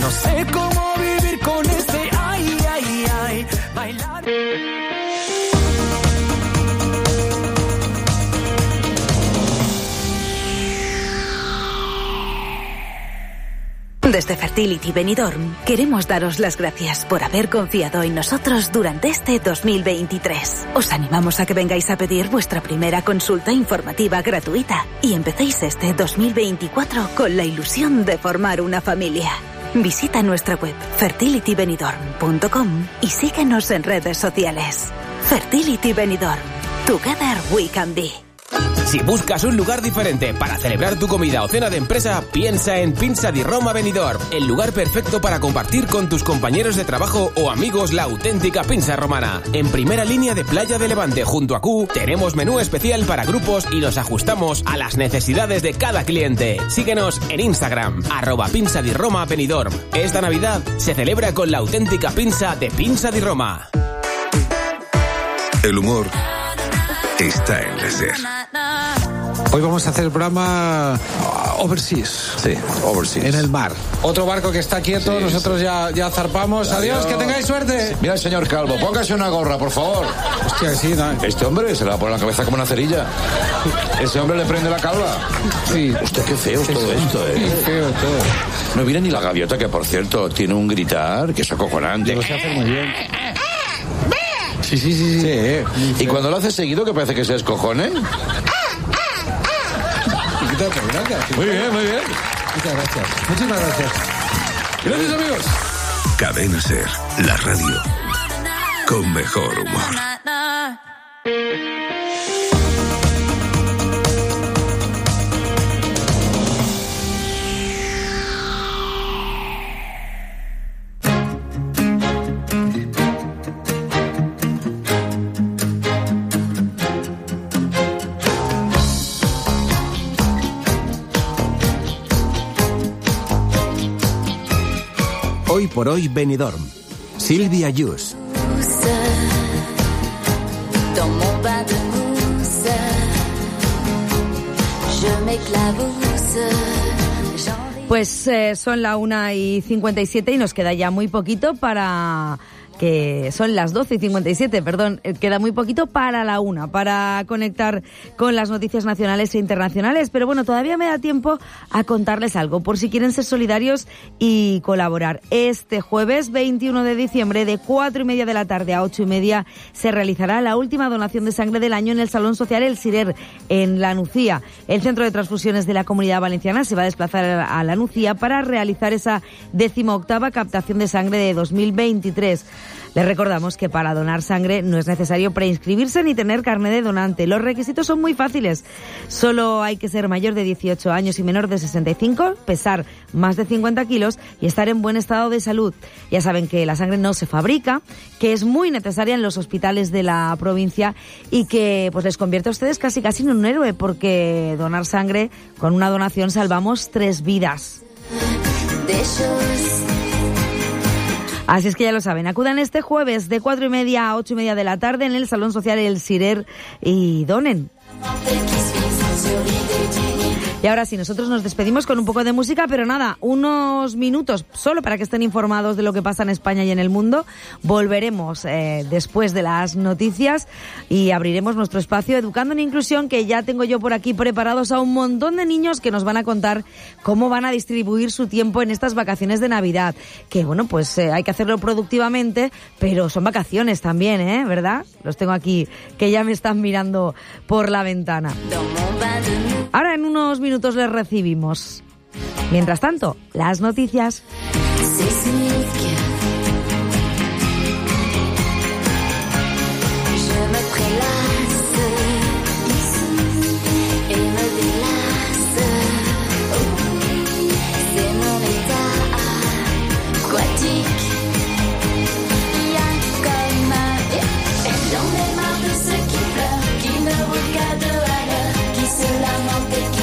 No sé cómo vivir con este ay, ay, ay. Bailar. Desde Fertility Benidorm queremos daros las gracias por haber confiado en nosotros durante este 2023. Os animamos a que vengáis a pedir vuestra primera consulta informativa gratuita y empecéis este 2024 con la ilusión de formar una familia. Visita nuestra web fertilitybenidorm.com y síguenos en redes sociales. Fertility Benidorm. Together we can be. Si buscas un lugar diferente para celebrar tu comida o cena de empresa, piensa en Pinza di Roma Benidorm, el lugar perfecto para compartir con tus compañeros de trabajo o amigos la auténtica pinza romana. En primera línea de Playa de Levante junto a Q, tenemos menú especial para grupos y nos ajustamos a las necesidades de cada cliente. Síguenos en Instagram, @Pinza di Roma Benidorm. Esta Navidad se celebra con la auténtica pinza de Pinza di Roma. El humor está en la SER. Hoy vamos a hacer el programa Overseas. Sí, Overseas. En el mar. Otro barco que está quieto, Sí, nosotros ya zarpamos. Adiós, que tengáis suerte. Mira, señor Calvo, póngase una gorra, por favor. Hostia, sí, ¿no? Este hombre se la va a poner en la cabeza como una cerilla. Ese hombre le prende la calva. Sí. Hostia, qué feo es todo esto, Qué feo todo. No viene ni la gaviota, que por cierto tiene un gritar que es acojonante. Lo sé hacer muy bien. Sí. Y cuando lo hace seguido, que parece que se descojone. Gracias. Muy bien, muy bien. Muchas gracias. Muchísimas gracias. Gracias, amigos. Cadena SER, la radio con mejor humor. Hoy por hoy Benidorm. Silvia Yus. Pues son la 1:57 y nos queda ya muy poquito para... que son las 12:57, perdón, queda muy poquito para la 1, para conectar con las noticias nacionales e internacionales, pero bueno, todavía me da tiempo a contarles algo, por si quieren ser solidarios y colaborar. Este jueves 21 de diciembre, de 4:30 de la tarde a 8:30, se realizará la última donación de sangre del año en el Salón Social El Cirer, en La Nucía. El Centro de Transfusiones de la Comunidad Valenciana se va a desplazar a La Nucía para realizar esa 18ª captación de sangre de 2023. Les recordamos que para donar sangre no es necesario preinscribirse ni tener carné de donante. Los requisitos son muy fáciles. Solo hay que ser mayor de 18 años y menor de 65, pesar más de 50 kilos y estar en buen estado de salud. Ya saben que la sangre no se fabrica, que es muy necesaria en los hospitales de la provincia y que pues les convierte a ustedes casi en un héroe, porque donar sangre, con una donación salvamos 3 vidas. Así es que ya lo saben, acudan este jueves de 4:30 a 8:30 de la tarde en el Salón Social El Cirer y donen. Y ahora sí, nosotros nos despedimos con un poco de música, pero nada, unos minutos solo para que estén informados de lo que pasa en España y en el mundo. Volveremos después de las noticias y abriremos nuestro espacio Educando en Inclusión, que ya tengo yo por aquí preparados a un montón de niños que nos van a contar cómo van a distribuir su tiempo en estas vacaciones de Navidad. Que bueno, pues hay que hacerlo productivamente, pero son vacaciones también, ¿verdad? Los tengo aquí que ya me están mirando por la ventana. Ahora en unos minutos les recibimos. Mientras tanto, las noticias.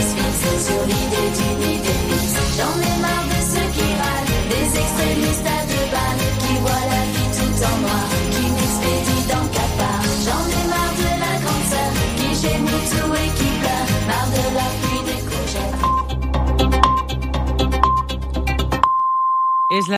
J'en ai marre de ceux qui râlent, des extrémistes à